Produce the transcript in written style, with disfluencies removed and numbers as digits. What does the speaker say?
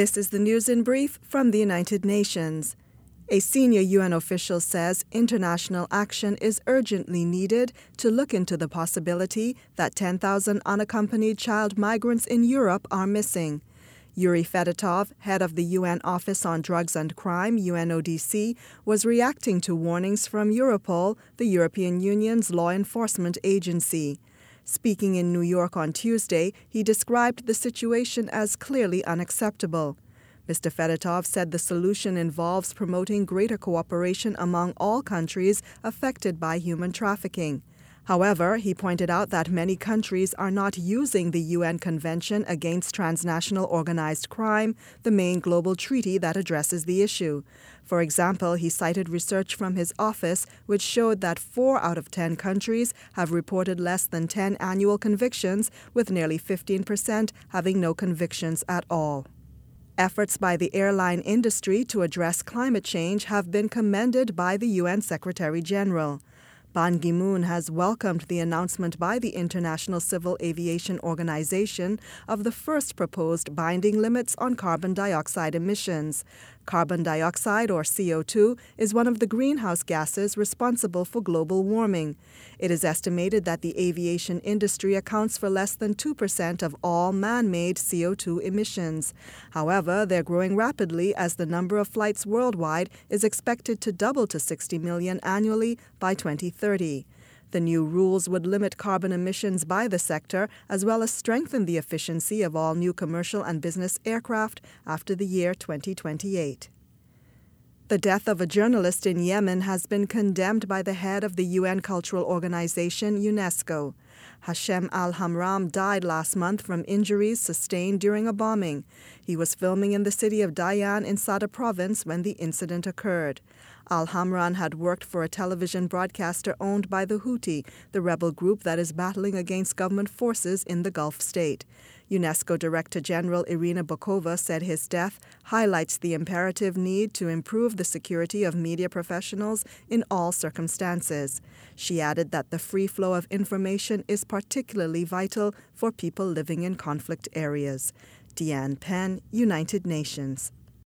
This is the news in brief from the United Nations. A senior UN official says international action is urgently needed to look into the possibility that 10,000 unaccompanied child migrants in Europe are missing. Yuri Fedotov, head of the UN Office on Drugs and Crime, UNODC, was reacting to warnings from Europol, the European Union's law enforcement agency. Speaking in New York on Tuesday, he described the situation as clearly unacceptable. Mr. Fedotov said the solution involves promoting greater cooperation among all countries affected by human trafficking. However, he pointed out that many countries are not using the UN Convention Against Transnational Organized Crime, the main global treaty that addresses the issue. For example, he cited research from his office which showed that 4 out of 10 countries have reported less than 10 annual convictions, with nearly 15% having no convictions at all. Efforts by the airline industry to address climate change have been commended by the UN Secretary General. Ban Ki-moon has welcomed the announcement by the International Civil Aviation Organization of the first proposed binding limits on carbon dioxide emissions. Carbon dioxide, or CO2, is one of the greenhouse gases responsible for global warming. It is estimated that the aviation industry accounts for less than 2% of all man-made CO2 emissions. However, they're growing rapidly as the number of flights worldwide is expected to double to 60 million annually by 2030. The new rules would limit carbon emissions by the sector, as well as strengthen the efficiency of all new commercial and business aircraft after the year 2028. The death of a journalist in Yemen has been condemned by the head of the UN cultural organization, UNESCO. Hashem Al-Hamram died last month from injuries sustained during a bombing. He was filming in the city of Dayan in Sada province when the incident occurred. Al-Hamran had worked for a television broadcaster owned by the Houthi, the rebel group that is battling against government forces in the Gulf state. UNESCO Director General Irina Bokova said his death highlights the imperative need to improve the security of media professionals in all circumstances. She added that the free flow of information is particularly vital for people living in conflict areas. Deanne Penn, United Nations.